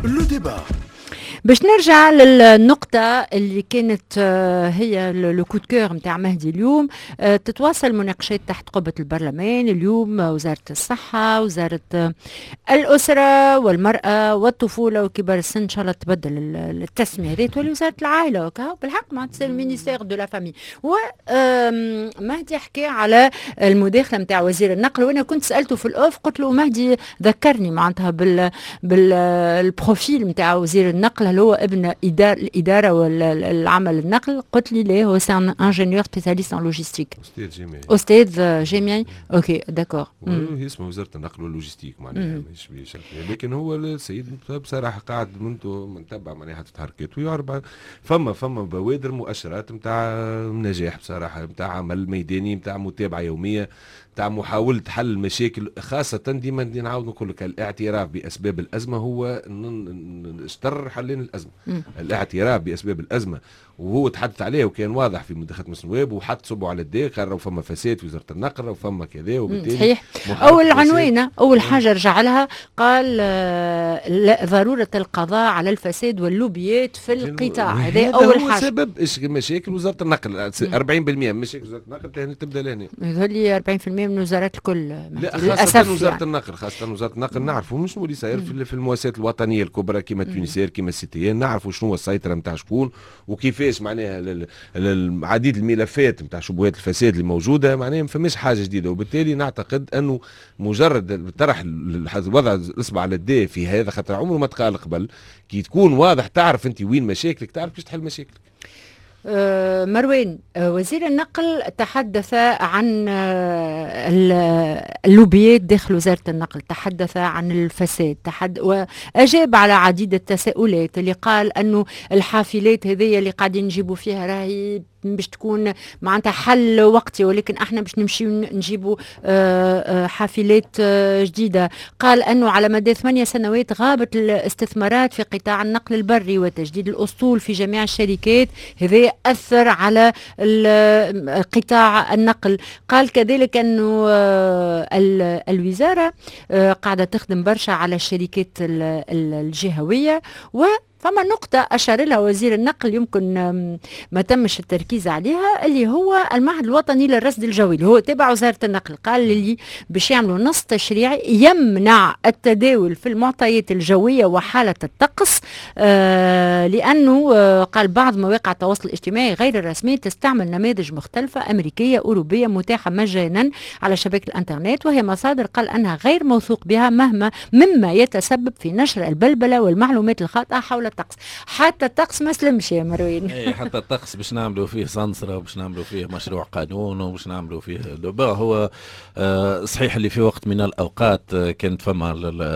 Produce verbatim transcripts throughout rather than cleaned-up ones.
لو ديبا. باش نرجع للنقطة اللي كانت هي لو كود كور نتاع مهدي اليوم. تتواصل مناقشات تحت قبة البرلمان اليوم. وزارة الصحة، وزارة الأسرة والمرأة والطفولة وكبار السن إن شاء الله تبدل التسمية هذه تولي وزارة العائلة بالحق مع تصير المينيستير دو لا فامي. ومهدي حكى على المداخلة نتاع وزير النقل، وأنا كنت سألته في الأوف قلت له مهدي ذكرني معناتها بال بالبروفيل نتاع وزير النقل، هل هو ابن إدارة الإدارة والعمل النقل؟ قلت لي ليه هو سي ان انجينيور سبيسياليست ان لوجيستيك. أستاذ جامعي. أستاذ جامعي. أوكي داكور. هي اسمه وزارة النقل واللوجيستيك معناها مش بشكل، لكن هو السيد بصراحة قاعد منذ منتبع معناها تتحركات ويعرف فما فما بوادر مؤشرات نتاع نجاح بصراحة، نتاع عمل ميداني، نتاع متابعة يومية، تاع محاولة حل المشاكل، خاصة ديما نعاود نقول لك الاعتراف بأسباب الأزمة هو اشتر حلين الأزمة. م. الاعتراف بأسباب الأزمة وهو تحدث عليه وكان واضح في مداخلة مسنواب وحط صبوا على الداخل، قال راهو فما فساد في وزارة النقل وفما كذا، وبالتالي صحيح. أول عنوانة أول حاجة رجع لها قال آه ضرورة القضاء على الفساد واللوبيات في القطاع، هذا أول هو حاجة. سبب إيش مشاكل وزارة النقل. أربعين بالمئة من مشاكل وزارة النقل تبدأ لهنا. يقول لي أربعين بالمئة من وزارات الكل. لا خاصة وزارة يعني. النقل خاصة وزارة النقل نعرفوا مش اللي صاير في, في المؤسسات الوطنية الكبرى كما تونسير كما السيتيان، نعرفوا شنو السيطرة نتاع شكون وكيفاش معناها عديد الملفات نتاع شبهات الفساد اللي موجودة، معناها ما فماش حاجة جديدة. وبالتالي نعتقد أنه مجرد طرح وضع الإصبع على الداء في هذا، خاطر عمره ما تقال قبل كي تكون واضح تعرف أنت وين مشاكلك تعرف كيف تحل مشاكلك. آه مروان، آه وزير النقل تحدث عن آه اللوبيات داخل وزارة النقل، تحدث عن الفساد، تحد وأجاب على عديد التساؤلات اللي قال أنه الحافلات هذه اللي قاعدين نجيبوا فيها راهي باش تكون معناتها حل وقتي، ولكن احنا باش نمشي نجيبوا حافلات جديدة. قال أنه على مدى ثمانية سنوات غابت الاستثمارات في قطاع النقل البري وتجديد الأسطول في جميع الشركات، هذا أثر على قطاع النقل. قال كذلك أنه الوزارة قاعدة تخدم برشا على الشركات الجهوية. و فما نقطة أشار لها وزير النقل يمكن ما تمش التركيز عليها، اللي هو المعهد الوطني للرصد الجوي اللي هو تبع وزارة النقل. قال اللي باش يعملوا نص تشريعي يمنع التداول في المعطيات الجوية وحالة الطقس، آه لأنه آه قال بعض مواقع التواصل الاجتماعي غير الرسمية تستعمل نماذج مختلفة أمريكية أوروبية متاحة مجانا على شبكة الإنترنت، وهي مصادر قال أنها غير موثوق بها مهما مما يتسبب في نشر البلبلة والمعلومات الخاطئة حول الطقس. حتى الطقس ما سلمش يا مروين. اي حتى الطقس باش نعملوا فيه سنسرة وباش نعملوا فيه مشروع قانون وباش نعملوا فيه دبا. هو آه صحيح اللي في وقت من الاوقات آه كانت فما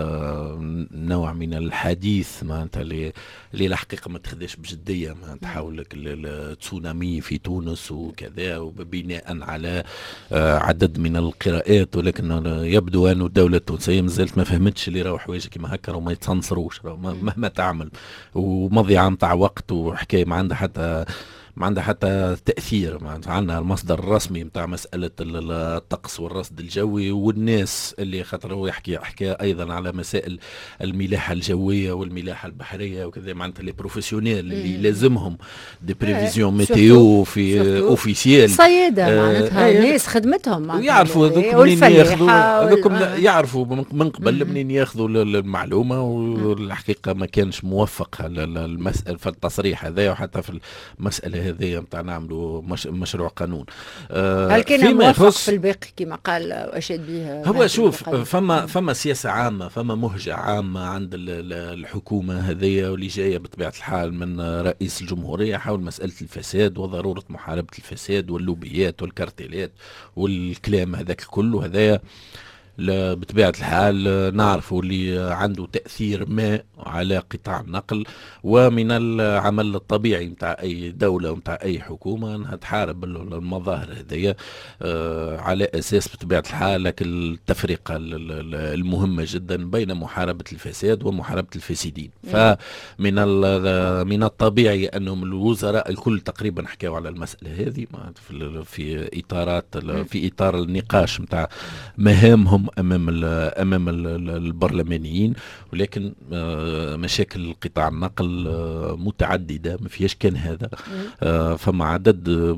نوع من الحديث معناتها اللي اللي الحقيقه ما تاخذش بجديه، ما تحاول لك التسونامي في تونس وكذا وبناء على آه عدد من القراءات، ولكن يبدو ان الدوله التونسيه مازالت ما فهمتش اللي راهو حوايج كيما هكا وما يتسنصروش مهما تعمل، ومضيعة متاع وقت وحكاية ما عندها حتى ما عندها حتى تأثير. عندنا المصدر الرسمي متاع مسألة الطقس والرصد الجوي، والناس اللي خاطر هو يحكي حكى أيضا على مسائل الملاحة الجوية والملاحة البحرية وكذا، معناتها لي بروفيسيونيل اللي لازمهم دي بريفيزيون ميتيو في اوفيسيال صيادة معناتها ناس خدمتهم ويعرفوا هذوك منين ياخذوا هذوك يعرفوا من قبل منين ياخذوا المعلومة، والحقيقة ما كانش موفق المسألة في التصريح هذا وحتى في المسألة هذه نتاع نعملوا مش مشروع قانون. آه هل كان موفق في الباقي كما قال واشاد به؟ هو شوف فما فما سياسه عامه، فما مهجه عامه عند الحكومه هذه واللي جايه بطبيعه الحال من رئيس الجمهوريه حول مساله الفساد وضروره محاربه الفساد واللوبيات والكارتيلات والكلام هذاك كله. هذايا بطبيعة الحال نعرفوا اللي عنده تأثير ما على قطاع النقل، ومن العمل الطبيعي متاع أي دولة ومتاع أي حكومة أنها تحارب المظاهر هذية على أساس بطبيعة الحال لك التفرقة المهمة جدا بين محاربة الفساد ومحاربة الفاسدين. فمن من الطبيعي أنهم الوزراء الكل تقريبا حكاوا على المسألة هذه في إطارات في إطار النقاش متاع مهامهم مهم امام ال امام ال البرلمانيين، ولكن مشاكل قطاع النقل متعدده، ما فيهاش كان هذا. فما عدد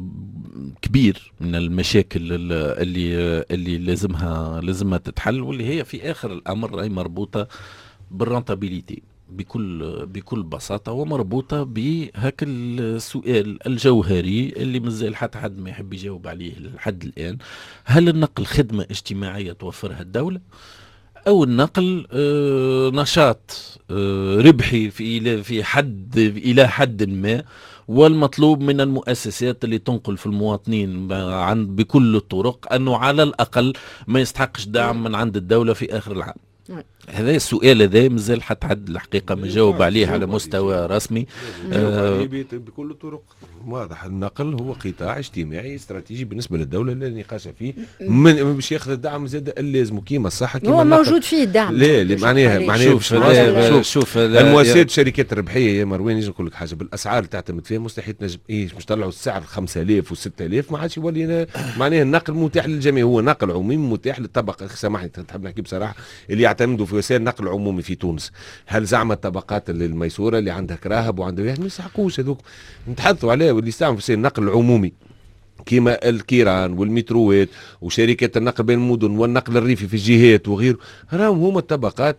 كبير من المشاكل اللي اللي لازمها لازمها تتحل، واللي هي في اخر الامر راهي مربوطه بالرونتابيليتي بكل بكل بساطه، ومربوطه بهاك السؤال الجوهري اللي مازال حتى حد ما يحب يجاوب عليه لحد الان. هل النقل خدمه اجتماعيه توفرها الدوله، او النقل آه نشاط آه ربحي في في حد الى حد ما، والمطلوب من المؤسسات اللي تنقل في المواطنين عن بكل الطرق انه على الاقل ما يستحقش دعم من عند الدوله في اخر العام؟ هذا السؤال هذا مازال حتى حد الحقيقه ما جاوب عليه على مستوى رسمي. آه بكل الطرق. واضح النقل هو قطاع اجتماعي استراتيجي بالنسبه للدوله، لا نقاش فيه، من باش ياخذ الدعم زاد اللازم كيما الصحه كيما هو موجود فيه الدعم. لا معناها معناها شوف شوف, شوف المؤسسات الشركات الربحيه يا مروان نجي نقول لك حاجه، بالاسعار اللي تعتمد فيها مستحيل تنجم ايه باش طلعوا السعر خمسة آلاف و6000 ما عادش يولي معناها النقل متاح للجميع، هو نقل عمومي متاح للطبقه. سامحني تحب نحكي بصراحه اللي يعتمدوا في وسائل نقل عمومي في تونس، هل زعم الطبقات الميسوره اللي عندها كراهب وعندها ما يسحقوش هذوك نتحدثوا عليه، واللي يستعمل في وسائل النقل العمومي كيما الكيران والمتروات وشركات النقل بين المدن والنقل الريفي في الجهات وغيره، راهم هما الطبقات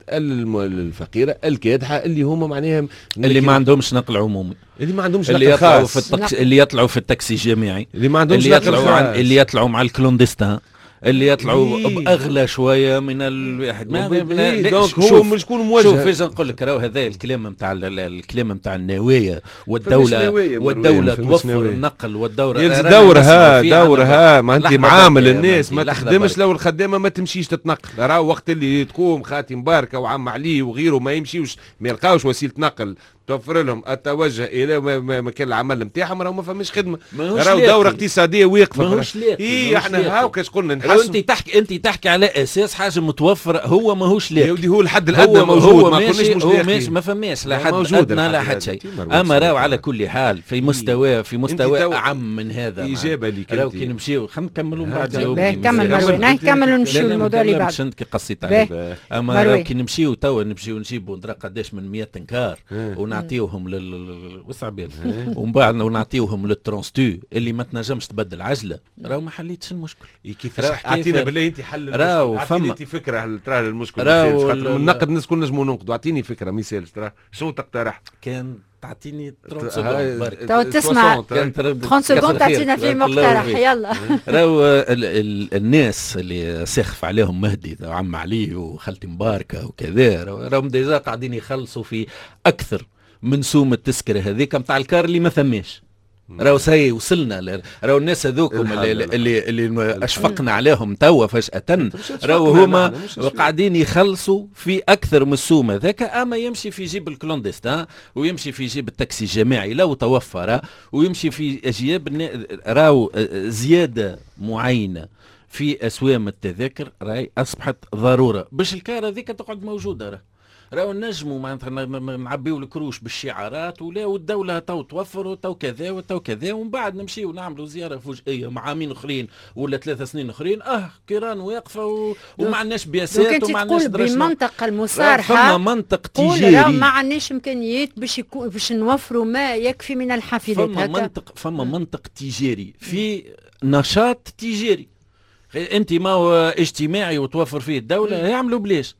الفقيره الكادحه اللي هما معناها اللي ما عندهمش نقل عمومي، اللي ما عندهمش اللي نقل يطلعوا خاص، في التاكسي اللي يطلعوا في التاكسي الجامعي، اللي ما عندهمش اللي نقل يطلعوا خاص، عن اللي يطلعوا مع الكلوندستان، اللي يطلعوا إيه. باغلى شويه من الواحد. ما إيه. دونك هو مش شكون موجه. شوف ايش نقول لك، راهو هذا الكلام نتاع الكلام نتاع النوايا والدوله والدوله توفر النقل والدوله دورها دورها ما انت معامل الناس ما تخدمش لو الخدامه ما تمشيش تتنقل. راهو وقت اللي تقوم خاتم باركه وعم علي وغيره ما يمشيوش ما يلقاوش وسيله نقل توفر لهم التوجه الى مكان العمل نتاعهم، راهو ما فماش خدمه، راهو دوره اقتصاديه واقفه. ماهوش لاقي اي احنا هاو كاش قلنا نحسن. انت تحكي انت تحكي على اساس حاجه متوفره، هو ماهوش لاقي. يا ودي هو الحد الادنى موجود، ما قلناش مش لاقي، هو ماشي ما فماش لا حد ادنى لا حد شيء. اما راهو على كل حال في مستوى في مستوى اعم من هذا اجابه ليك راهو كي نمشيو خلينا نكملوا من بعد. كمل مروان كملوا نمشيو الموضوع اللي بعد. كي قصيت عليه. اما راهو كي نمشيو توا نمشيو نجيبوا ندرا قداش من مئة تنكار ونعطيوهم لل وسع بال ومن بعد ونعطيوهم للترونستو اللي ما تنجمش تبدل عجله، راهو ما حليتش المشكل. كيفاش اعطينا بالله انت حل راهو فما انت فكره ترى المشكل خاطر النقد الناس كل نجموا ننقدوا. اعطيني فكره مثال ترى شنو تقترح؟ كان تعطيني ثلاثين سكوند برك تو تسمع ثلاثين سكوند تعطينا فيه مقترح. يلا راهو الناس اللي ساخف عليهم مهدي وعم علي وخالتي مباركه وكذا راهم ديجا قاعدين يخلصوا في اكثر من سوم التذكره هذيك نتاع الكار اللي ما ثماش. راهو سي وصلنا راهو الناس هذوكم اللي اللي, اللي اشفقنا عليهم توا فجأة راهو هما قاعدين يخلصوا في اكثر من السوم هذاك. اما يمشي في جيب الكلوندستان ويمشي في جيب التاكسي الجماعي لو توفر، ويمشي في جيب راهو زياده معينه في اسوام التذاكر راهي اصبحت ضروره باش الكار هذيك تقعد موجوده. راه راهو نجموا معناتها نعبيو الكروش بالشعارات ولا والدوله تو توفر وتو كذا وتو كذا، ومن بعد نمشيو نعملوا زياره فجائيه مع عامين اخرين ولا ثلاث سنين اخرين اه كيران واقفه و... وما عندناش بياسات وما عندناش درجه. بمنطق المصارحه فما منطق تجاري ما عندناش امكانيات باش يكون باش نوفروا ما يكفي من الحافلات. فما هكا منطق فما منطق تجاري في نشاط تجاري. انت ما هو اجتماعي وتوفر فيه الدوله يعملوا بلاش.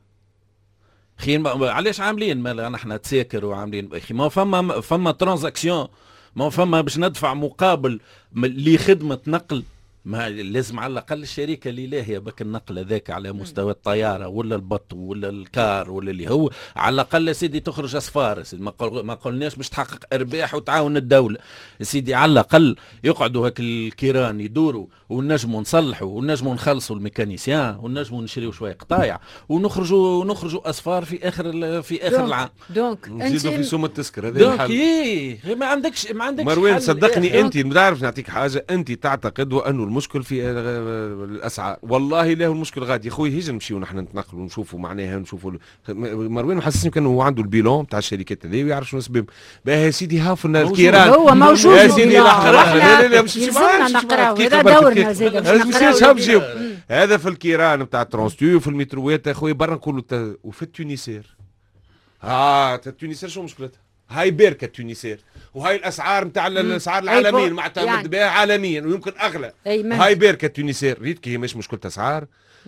خي علاش عاملين ما نحن تساكر وعاملين اخي ما فما فما ترانزاكسيون، ما فما باش ندفع مقابل لخدمه نقل. ما لازم على الاقل الشركه اللي لاهيه بك النقل هذاك على مستوى الطياره ولا البط ولا الكار ولا اللي هو على الاقل سيدي تخرج اصفار سيدي. ما, قل... ما قلناش باش تحقق ارباح وتعاون الدوله سيدي، على الاقل يقعدوا هاك الكيران يدوروا ونجموا نصلحوا ونجموا نخلصوا الميكانيسيان ونجموا نشريوا شويه قطايع ونخرجوا ونخرجوا اصفار في اخر ال... في اخر العام. دونك نزيدوا في سوم التذكره هذا دونك ايه ما عندكش ما عندكش مروان صدقني انت ما تعرف نعطيك حاجه. انت تعتقد وانه المشكل في الاسعار، والله لا هو المشكل غادي يا خويا هيجي نمشيو نحن نتنقلوا ونشوفوا معناها نشوفوا. مروان محسسني كان هو عنده البيلون تاع الشركات هذه ويعرف شنو سبب. باهي سيدي ها في الكيران هو موجود يا سيدي. لا لا لا مش نقراو هذا دورنا زيد مش نقراو. هذا في الكيران نتاع الترونستيو وفي المتروات اخويا برا نقولوا ت... وفي التونسير ها التونسير شو مشكلتها؟ هاي بيركه التونسير وهاي الاسعار نتاع الاسعار العالميه معتمد يعني بها عالميا ويمكن اغلى. هاي بيركه التونسير ريتك هي مش مشكله اسعار.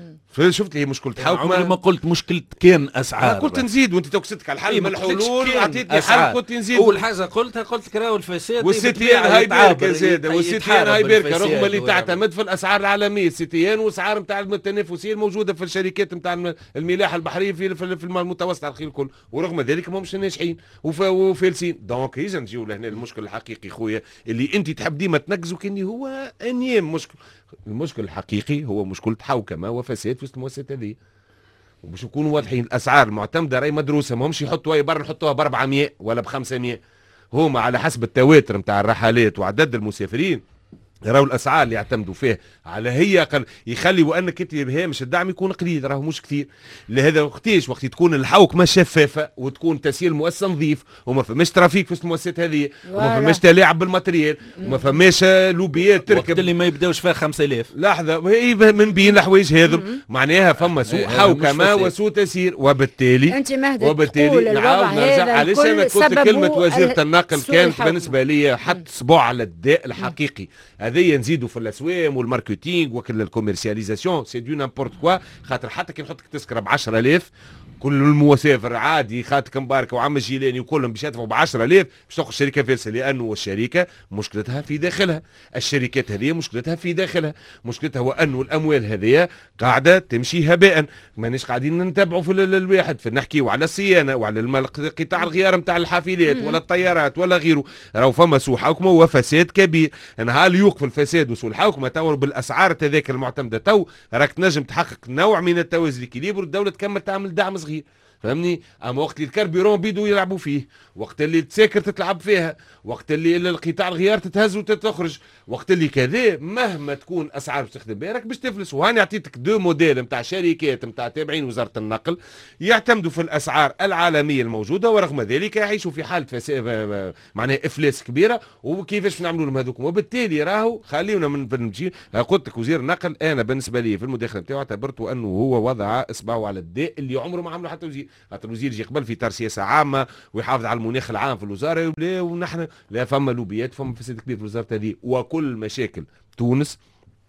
شفت لي هي مشكله حوكمه. عمري ما قلت مشكله كان اسعار. قلت نزيد وانت توكستك على الحل من الحلول عطيتني حل قلت نزيد. اول حاجه قلتها قلت لك راهو الفساد والسيتيان هاي بيركه زاده والسيتيان هاي بيركه رغم اللي تعتمد في الاسعار العالميه السيتيان واسعار نتاع التنافسيه الموجوده في الشركات نتاع الملاحه البحريه في في المتوسط الخير الكل ورغم ذلك ما همش ناجحين وفالسين. دونك اذا نجيو لهنا المشكل الحقيقي خويا اللي انت تحب ديما تنقزوا كاني هو انيم مشكل. المشكل الحقيقي هو مشكلة حوكمة وفساد في المؤسسات هذه وباش نكونوا واضحين. الاسعار المعتمده راهي مدروسه ما همش يحطوها برا نحطوها ب أربعمية ولا ب خمسمية هما على حسب التواتر نتاع الرحلات وعدد المسافرين راهو الاسعار اللي يعتمدوا فيه على هي قل يخلي وانك انت بهامش الدعم يكون قليل راهو مش كثير. لهذا وقتاش وقت تكون الحوكمه شفافه وتكون تسيير المؤسسه نظيف وما فماش ترافيك في المؤسسات هذه وما فماش تلاعب بالماتريال وما فماش لوبيات تركب وقت اللي ما يبداوش فيها خمسة آلاف لحظه من بين الحوايج هذو معناها فما سوء حوكمه وسوء تسيير وبالتالي انت مهدي وبالتالي نعاود نرجع علاش انا قلت كلمه وزيره النقل كانت بالنسبه لي حط صباع على الداء الحقيقي. هذيا نزيدوا في الاسواق والماركتينغ وكل الكوميرسياليزاسيون سي دو نامبورت كوا خاطر حتى كي نحط لك تذكره ب عشرة آلاف كل المسافر عادي خاطر مباركه وعم الجيلاني وكلهم باش يدفعوا ب عشرة آلاف باش تاخذ الشركه فالسه لانه الشركه مشكلتها في داخلها. الشركات هذه مشكلتها في داخلها مشكلتها هو انه الاموال هذه قاعده تمشي هباء مانيش قاعدين نتابعوا في الواحد في نحكيوا على الصيانه وعلى قطاع الغيار نتاع الحافلات ولا الطيارات ولا غيره. راهو فما سوء حوكمه وفساد كبير. نهار يوقف الفساد وسوء الحوكمه تو بالاسعار تذاك المعتمده تو راك تنجم تحقق نوع من التوازن الكليبر والدوله تكمل تعمل دعم صغير فهمني. اما وقت اللي الكربيرون بيدوا يلعبوا فيه وقت اللي التساكر تتلعب فيها وقت اللي القطاع الغيار تتهز وتخرج وقت اللي كذا مهما تكون اسعار باش تخدم بها راك باش تفلس. وهاني عطيتك دو موديل نتاع شركات نتاع تابعين وزاره النقل يعتمدوا في الاسعار العالميه الموجوده ورغم ذلك يعيشوا في حاله فساد معناها افلاس كبيره وكيفاش نعملوا لهم هذوك. وبالتالي راهو خلينا من نمشي قلت لك وزير النقل انا بالنسبه لي في المداخله نتاعو اعتبرته انه هو وضع اصبعه على الداء اللي عمره ما عمله حتى وزير. خاطر الوزير يجي قبل في اطار سياسه عامه ويحافظ على المناخ العام في الوزاره ونحن لا فما لوبيات فما فساد كبير في الوزاره هذه. وكل مشاكل تونس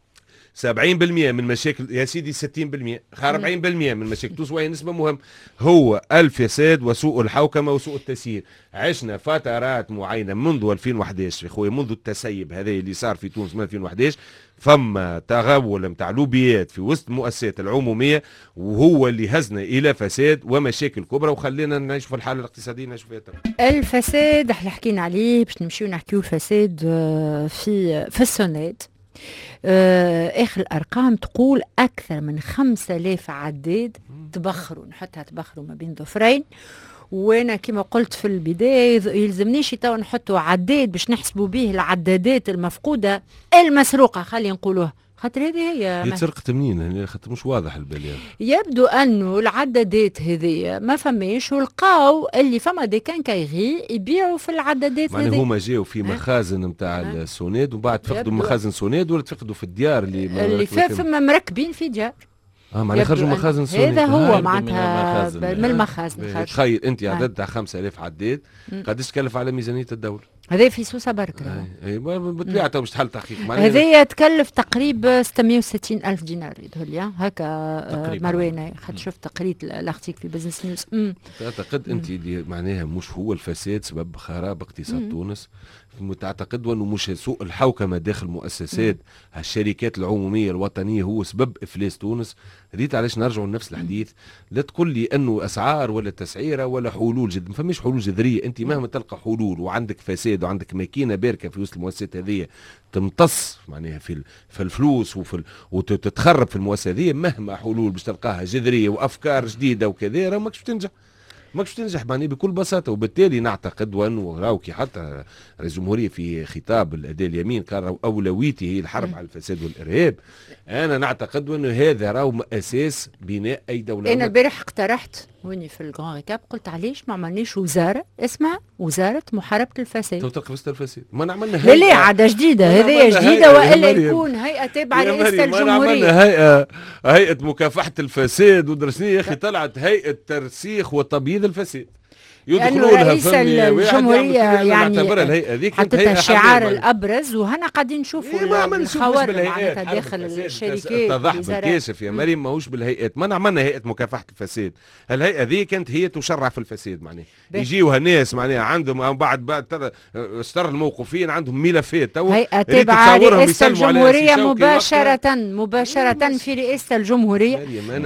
سبعين بالمئة من مشاكل يا سيدي ستين بالمئة أربعين بالمئة من مشاكل تونس وهي نسبة مهم هو الفساد وسوء الحوكمة وسوء التسيير. عشنا فترات معينة منذ ألفين وأحد عشر يا خويا منذ التسيب هذا اللي صار في تونس من ألفين وأحد عشر فما تغول نتاع لوبيات في وسط المؤسسات العمومية وهو اللي هزنا إلى فساد ومشاكل كبرى وخلينا نعيش في الحالة الاقتصادية نعيش فيها ترى. الفساد احنا حكينا عليه باش نمشيو نحكيو الفساد في في السوناد. اخر الارقام تقول اكثر من خمسة آلاف عداد تبخروا نحطها تبخروا ما بين ظفرين. وانا كما قلت في البدايه يلزمنيش تو نحطوا عداد باش نحسبوا به العدادات المفقوده المسروقه خلينا نقولوها خاطر هذه هي هي تسرقت منين خاطر مش واضح البلاد. يبدو انه العدادات هذه ما فماش ولقاو اللي فما دي كان كايغي يبيعوا في العدادات هذه. يعني هما جاوا في مخازن نتاع السوناد ومن بعد تفقدوا مخازن سوناد ولا تفقدوا في الديار اللي اللي فما مركبين في ديار. اه معناها خرجوا مخازن سوناد. هذا هو معناتها من المخازن. تخيل انت عدد تاع خمسة آلاف عداد قداش تكلف على ميزانيه الدوله؟ هذا في سوسه برك. اي بالطبيعه تو باش تحل تحقيق. هذه تكلف تقريبا ستمائة وستين ألف دينار يظهر لي هكا مروانه خاطر شفت قريت الارتيكل في بزنس نيوز. تعتقد انت اللي معناها مش هو الفساد سبب خراب اقتصاد تونس؟ تعتقد انه مش سوء الحوكمه داخل مؤسسات الشركات العموميه الوطنيه هو سبب افلاس تونس؟ ريت علاش نرجعوا لنفس الحديث. لا تقول لي انه اسعار ولا تسعيره ولا حلول جد ما فماش حلول جذريه. انت مهما تلقى حلول وعندك فساد وعندك ماكينه باركه في وسط المؤسسات هذه تمتص معناها في في الفلوس وفي وتتخرب في المؤسسه هذه مهما حلول باش تلقاها جذريه وافكار جديده وكذا راه ماكش تنجح ماكش تنجح معني بكل بساطه. وبالتالي نعتقد وانه راهو كي حتى رئيس الجمهوريه في خطاب الاداء اليمين قال راهو اولويته هي الحرب على الفساد والارهاب. انا نعتقد انه هذا راهو اساس بناء اي دوله. انا البارح اقترحت هوني في الجران ريكاب قلت علاش ما عملناش وزاره اسمها وزاره محاربه الفساد. تو تلقى الفساد ما نعملنا لا لا عاده جديده هذه جديده والا يكون هيئه تابعه لرئاسه الجمهوريه. ما هيئه هيئه مكافحه الفساد ودرسني يا اخي طلعت هيئه ترسيخ وتبييض الفساد. لأنه رئيس الجمهورية يعني حطتها الشعار الأبرز وهنا قاعدين نشوفوا الخوارق معناتها داخل الشركات. اتضح بالكاشف يا مريم ماهوش بالهيئات، ما نعملنا هيئة مكافحة الفساد، الهيئة ذي كانت هي تشرع في الفساد معناها يجيوها ناس معناها عندهم بعد بعد اشتر الموقوفين عندهم ملفات هيئة تابعة رئاسة الجمهورية مباشرة مباشرة في رئاسة الجمهورية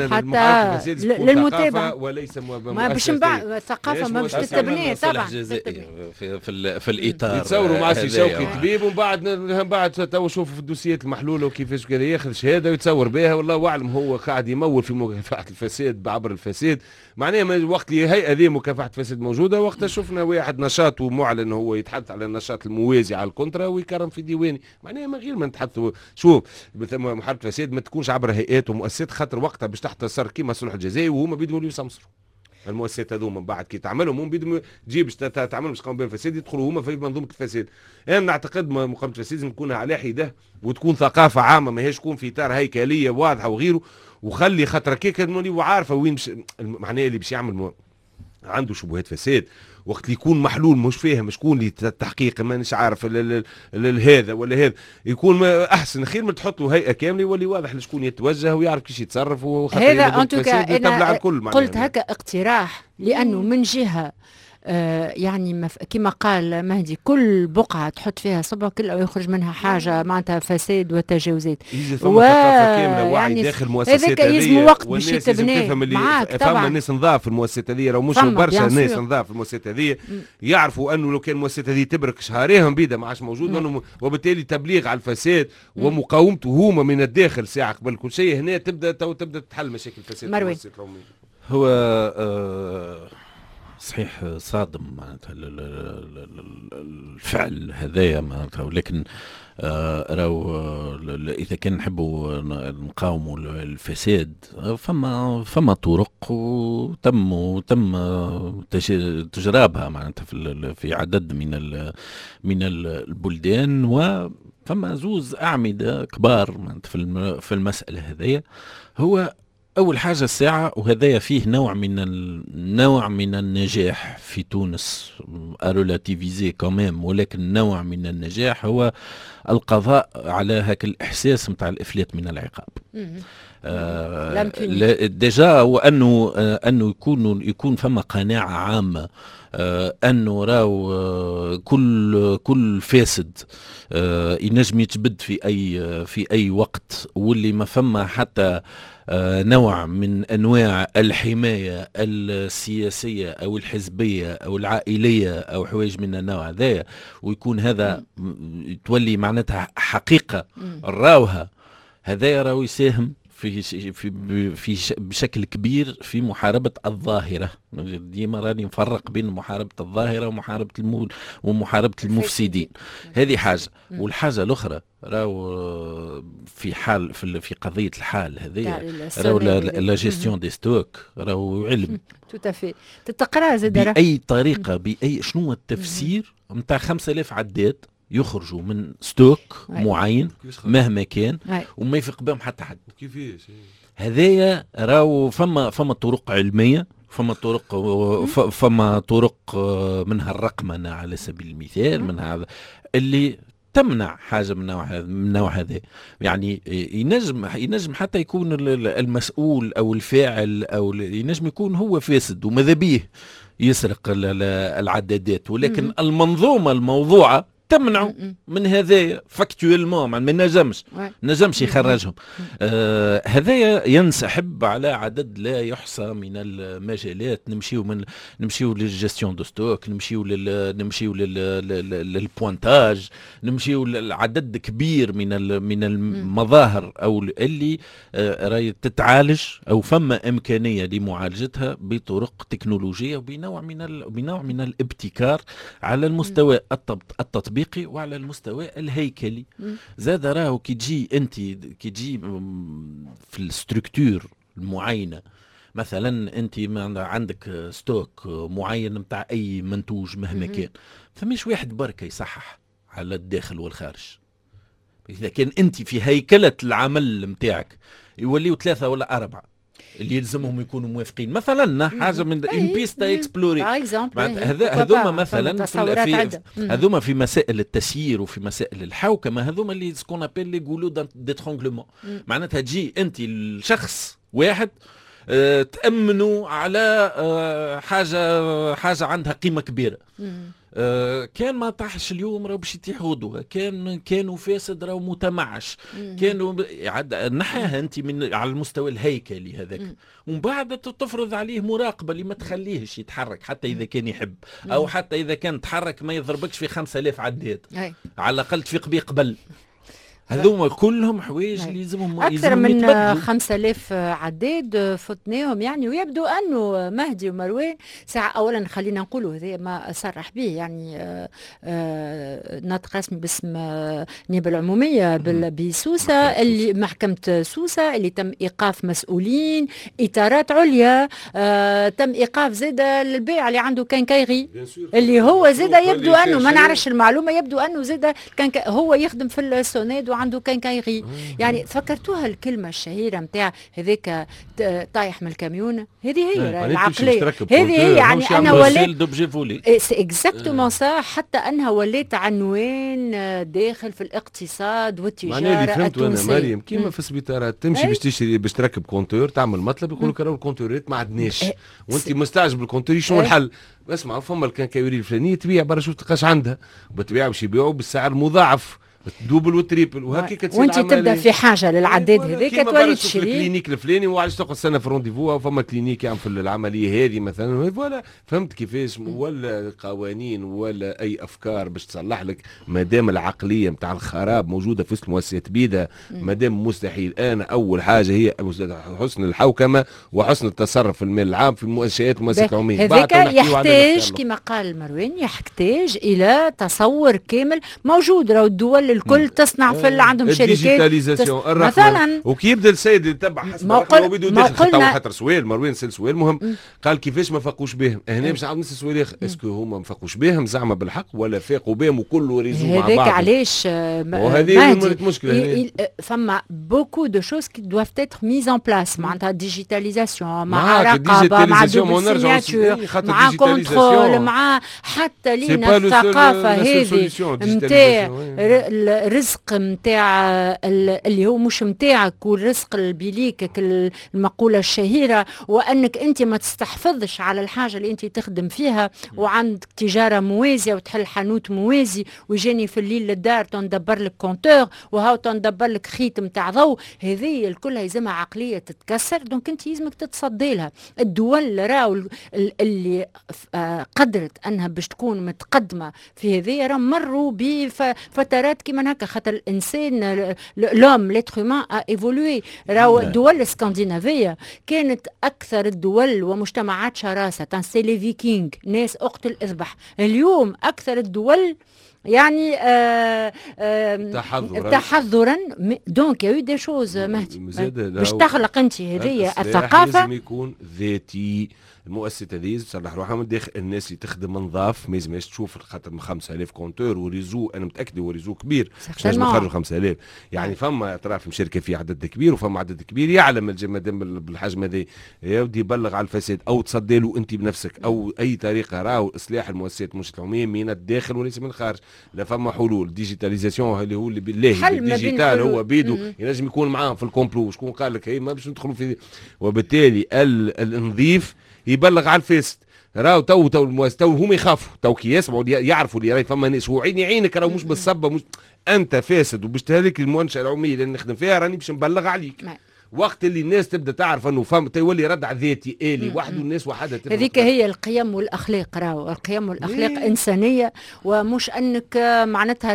حتى للمتابعة وليس ما باش الثقافة ما باش تستبنيه طبعا في في, في الاطار يتصوروا مع سي شوقي طبيب ومن بعد من بعد تو شوفوا في الدوسيات المحلوله وكيفاش كذا ياخذ شهاده ويتصور بها والله اعلم هو قاعد يمول في مكافحه الفساد بعبر الفساد. معناها وقت اللي الهيئه ذي مكافحه الفساد موجوده وقتها شفنا واحد نشاط ومعلن هو يتحدث على النشاط الموازي على الكونترا ويكرم في ديواني. معناها من غير ما نتحدثوا شوف محاربه الفساد ما تكونش عبر هيئات ومؤسسات خاطر وقتها باش تحتصر كيما الصلح الجزائي وهما بيدوا يسمسروا المؤسسات هذوما من بعد كي تعملهم هم بيدهم تجيب تعملهم باش تقوم بالفساد يدخلوا هما في منظومه الفساد. انا نعتقد مقاومه الفساد لازم تكون على حده وتكون ثقافه عامه ماهيش تكون في اطار هيكليه واضحه وغيره وخلي خاطر كيك وعارفه وين مش معناه اللي باش يعمل م... عنده شبهات فساد وقت اللي يكون محلول مش فاهم شكون اللي التحقيق مانيش عارف هذا ولا هذا يكون احسن خير من تحط له هيئه كامله يولي واضح لشكون يتوجه ويعرف كيش يتصرف. هذا انتوكا انا قلت هكا اقتراح لانه من جهه آه يعني مف... كما قال مهدي كل بقعة تحط فيها صبع كل أو يخرج منها حاجة معناتها فساد وتجاوزات و... كاملة وعي يعني داخل المؤسسات هذاك يلزم وقت باش يتبنى معاك طبعا. فما ناس نضاف في المؤسسات هذه راه مش برشا ناس نضاف في المؤسسات هذه يعرفوا أنه لو كان المؤسسات هذه تبرك شهريهم بيدا ما عادش موجود لأنه وبالتالي تبليغ على الفساد مم. ومقاومته هما من الداخل ساعة قبل كل شيء هنا تبدأ تو تبدأ تحل مشاكل الفساد. مروي هو آه صحيح صادم معناتها الفعل هذايا معناتها ولكن آه راهو اذا كان نحبوا نقاوموا الفساد فما فما طرق وتم وتم تجرابها معناتها في في عدد من من البلدان وفما زوز اعمده كبار معناتها في في المساله هذيا. هو أول حاجة الساعة وهذا فيه نوع من النوع من النجاح في تونس أرولاتيفيزي كمان ولكن نوع من النجاح هو القضاء على هاك الإحساس متاع الإفلات من العقاب. آه ديجا وأنه آه أنه يكون يكون فما قناعة عامة آه أنه راو آه كل كل فاسد آه ينجم يتبد في أي في أي وقت واللي ما فما حتى آه نوع من أنواع الحماية السياسية أو الحزبية أو العائلية أو حوايج من النوع هذا ويكون هذا تولي معناتها حقيقة راوها هذا راو يساهم في في في بشكل كبير في محاربة الظاهرة. ديما راني نفرق بين محاربة الظاهرة ومحاربة المول ومحاربة المفسدين. هذه حاجة والحاجة الأخرى راهو في حال في في قضية الحال هذه راهو لا جيستيون دي ستوك راهو علم توتافي تتقرا زاد بأي طريقة بأي شنو التفسير نتاع خمسة آلاف عداد يخرجوا من ستوك معين مهما كان وما يفرق بهم حتى حد كيفاش هذايا راهو فما فما طرق علميه فما طرق فما طرق منها الرقمنه على سبيل المثال منها اللي تمنع حاجه من نوع هذا من نوع هذا يعني ينجم ينجم حتى يكون المسؤول او الفاعل او ينجم يكون هو فاسد وماذا بيه يسرق العدادات ولكن م- المنظومه الموضوعه تمنعوا من هذايا فاكتويلمون ما نجمش نجمش يخرجهم. آه هذايا ينسحب على عدد لا يحصى من المجالات نمشيو من نمشيو للجيستيون دو ستوك نمشيو لل نمشيو للبوانتاج نمشيو لعدد كبير من من المظاهر او اللي آه راهي تتعالج او فما امكانيه لمعالجتها بطرق تكنولوجيه وبنوع من بنوع من الابتكار على المستوى التطبيقي وعلى المستوى الهيكلي. زاد راهو كي تجي انت كي تجي في الستركتور المعينه مثلا انت عندك ستوك معين نتاع اي منتوج مهما كان، فمش واحد بركه يصحح على الداخل والخارج. اذا كان انت في هيكله العمل نتاعك يوليوا ثلاثه ولا اربعه اللي يلزمهم يكونوا موافقين، مثلا حاجه من اون بيستا اكسبلوري هذا، هذوما مثلا في هذوما في مسائل التسيير وفي مسائل الحوكمه، هذوما اللي سكون ابيل لي غولو ديترونغلومون. معناتها تجي انت الشخص واحد أه تامنوا على أه حاجه حاجه عندها قيمه كبيره، أه كان ما طاحش اليوم راه باش يتيحودوا، كان كانوا فاسد راه متمعش، كانوا نحاها انت من على المستوى الهيكلي هذاك، ومن بعد تفرض عليه مراقبه اللي ما تخليهش يتحرك حتى اذا كان يحب، او حتى اذا كان تحرك ما يضربكش في خمسة آلاف عداد، على الاقل تفيق بيه قبل. هذوما كلهم حوايج اللي يلزمهم اكثر من خمسة آلاف عداد فتناهم يعني. ويبدو انه مهدي ومروان ساعه اولا خلينا نقولوا هذا ما صرح به يعني آآ آآ ناطق رسمي باسم النيابه العموميه بسوسه، اللي محكمه سوسه اللي تم ايقاف مسؤولين اطارات عليا، تم ايقاف زاده البيع اللي عنده كنكايري اللي هو زاده يبدو انه ما نعرفش المعلومه، يبدو انه زاده كان هو يخدم في السوناد عنده كنكايري. يعني تفكرتوها الكلمه الشهيره نتاع هذاك طايح من الكاميون، هذه هي العقليه، هذه هي يعني انا وليت سي اكزاكتومون سا، حتى انها وليت عنوان داخل في الاقتصاد والتجاره التونسيه. انا مريم كيما في السبيطارات تمشي باش تشتري باش تركب كونتور، تعمل مطلب يقول لك راهو الكونتورات ما عندناش، وانت مستعجل بالكونتور شنو الحل؟ اسمع فما الكنكايري الفلانيه تبيع برا شوف تلقاش عندها، وبتبيع باش يبيعوا بالسعر مضاعف الدوبل والتريبل، وهكاك تصير وانت تبدا في حاجه للعداد هذاك تولي تشري الكلينيك الفلاني وعلاش تقعد سنه في رونديفو، فما كلينيك يعمل في العمليه هذه مثلا، فوالا فهمت كيفاش؟ ولا قوانين ولا اي افكار باش تصلح لك، ما دام العقليه نتاع الخراب موجوده في المؤسسات بيدها، ما دام مستحيل. انا اول حاجه هي حسن الحوكمه وحسن التصرف في المال العام في المؤسسات المؤسسات العموميه. هذاك يحتاج كما قال مروان، يحتاج الى تصور كامل موجود. راهو الدول الكل تصنع في اللي عندهم شركات تس... مثلا، وكي يبدا السيد يتبع حسب ما قل... ما قلنا حتى سؤال مروان سال سؤال مهم، قال كيفاش ما فاقوش بهم. هنا باش نعاود نسال سؤال اخر، اسكو هما ما فاقوش بهم زعما بالحق ولا فاقوا بهم وكله ريزو مع بعض؟ هذاك علاش وهذه المشكله ي... فما بوكو دو شوز كي دوف تيتر ميز ان بلاس، معناتها ديجيتاليزاسيون مع رقابه مع دوبل سيناتور مع كونترول مع حتى لينا الثقافه هذه نتاع الرزق متاع اللي هو مش متاعك، والرزق البيليك المقولة الشهيرة، وأنك أنت ما تستحفظش على الحاجة اللي أنت تخدم فيها، وعندك تجارة موازية وتحل حانوت موازي، ويجاني في الليل للدار تندبر لك كونتور، وهاو تندبر لك خيط متاع ضوء. هذه الكلها يلزمها عقلية تتكسر، دونك أنت يلزمك تتصدي لها. الدول راهو اللي قدرت أنها باش تكون متقدمة في هذه راه مروا بفترات كيما هكا، خاطر الانسان لوم ليتر هومان ا ايفولوي. راهو الدول الاسكندنافيه كانت اكثر الدول ومجتمعات شراسه، سي لي فيكينغ، ناس اقتل اذبح. اليوم اكثر الدول يعني آه آه تحضرا تحضرا دونك يا دي شوز مهدي باش تخلق انت هذه الثقافه. لازم يكون ذاتي. المؤسسه هذه تصلح روحها من داخل، الناس اللي تخدم نظاف ما لازمش تشوف خاطر من خمسة آلاف كونتور وريزو، انا متاكد هو ريزو كبير باش نجم نخرجوا خمسة آلاف يعني. فما ترى في شركه في عدد كبير وفما عدد كبير يعلم مادام بالحجم هذا يا ودي يبلغ على الفساد او تصدي له انت بنفسك او اي طريقه. راهو اصلاح المؤسسات مش العموميه من الداخل وليس من الخارج. لا فما حلول ديجيتاليزاسيون اللي هو اللي بالله الديجيتال هو بيدو ينجم يكون معاهم في الكومبلو. شكون قال لك هي ما باش ندخلوا في، وبالتالي النظيف يبلغ على الفاسد. راهو تو تو المؤسسه تو هما يخافوا، تو كي يسمعوا يعرفوا اللي راهي فما ناس وعيني عينك راهو مش بالصبه، مش انت فاسد وباش تهلك المنشاه العموميه اللي نخدم فيها راني باش نبلغ عليك. وقت اللي الناس تبدا تعرف انه فهم تولي ردع ذاتي الي وحده الناس وحدها. هذيك هي القيم والاخلاق. راهو القيم والاخلاق إيه؟ انسانيه، ومش انك معناتها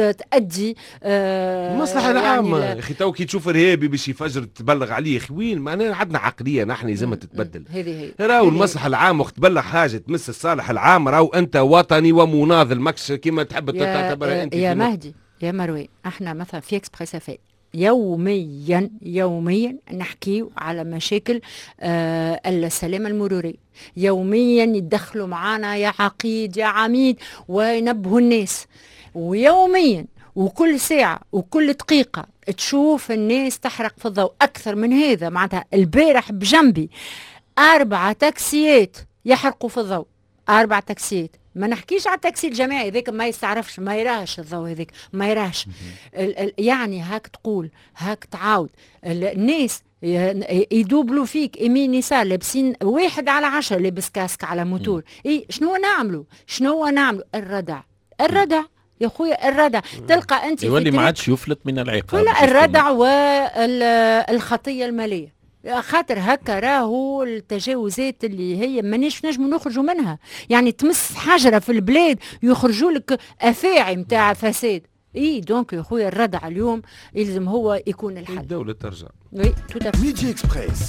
تأدي آه المصلحة العامة. يا أخي تو كي تشوف إرهابي باش يفجر تبلغ عليه، وين معناها عندنا عقلية نحن لازمها تتبدل. هذه هي راهو المصلحة العامة وقت تبلغ حاجة تمس الصالح العام، راهو أنت وطني ومناظر ماكش كيما تحب تعتبرها أنت. يا مهدي يا مروي، احنا مثلا في اكسبريس افي يوميا يوميا نحكيو على مشاكل آه السلامة المرورية. يوميا يدخلوا معانا يا عقيد يا عميد وينبهوا الناس، ويوميا وكل ساعة وكل دقيقة تشوف الناس تحرق في الضوء. أكثر من هذا معناتها البارح بجنبي أربعة تاكسيات يحرقوا في الضوء، أربع تاكسيات. ما نحكيش على التاكسي الجماعي ذاك ما يستعرفش، ما يراهش الضوء هذاك، ما يراهش. ال ال يعني هاك تقول هاك تعاود الناس يدوبلوا فيك يمين يسار، لابسين واحد على عشرة لابس كاسك على موتور. اي شنو نعملوا شنو نعملوا الردع الردع يا خويا الردع. تلقى انت يولي ما عادش يفلت من العقاب ولا الردع والخطيه الماليه، خاطر هكا راهو التجاوزات اللي هي مانيش نجموا نخرجوا منها. يعني تمس حجره في البلاد يخرجوا لك افاعي نتاع فساد. اي دونك يا خويا الردع اليوم يلزم هو يكون الحل. الدولة ترجع. وي تو ميدي اكسبريس.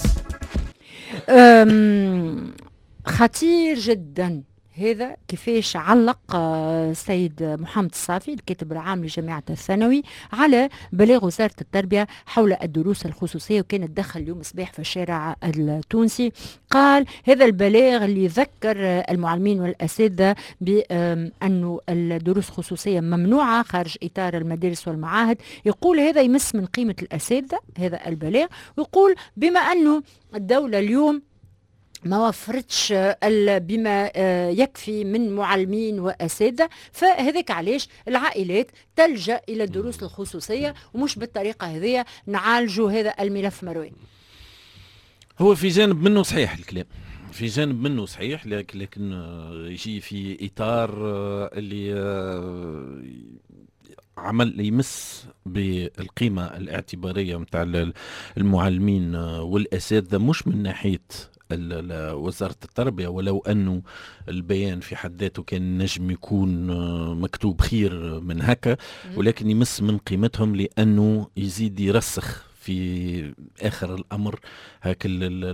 خطير جدا هذا. كيفاش علق السيد محمد الصافي الكاتب العام لجامعة الثانوي على بلاغ وزارة التربية حول الدروس الخصوصية، وكان تدخل اليوم صباح في الشارع التونسي. قال هذا البلاغ اللي يذكر المعلمين والأساتذة بأنه الدروس الخصوصية ممنوعة خارج إطار المدارس والمعاهد. يقول هذا يمس من قيمة الأساتذة هذا البلاغ، ويقول بما أنه الدولة اليوم ما وفرتش بما يكفي من معلمين وأساتذة، فهذاك علاش العائلات تلجأ إلى الدروس الخصوصية، ومش بالطريقة هذه نعالجوا هذا الملف. مروان هو في جانب منه صحيح الكلام، في جانب منه صحيح، لكن لكن يجي في إطار اللي عمل يمس بالقيمة الاعتبارية متاع المعلمين والأساتذة، مش من ناحية وزارة التربية، ولو أنه البيان في حد ذاته كان نجم يكون مكتوب خير من هكا، ولكن يمس من قيمتهم لأنه يزيد يرسخ في آخر الأمر هاك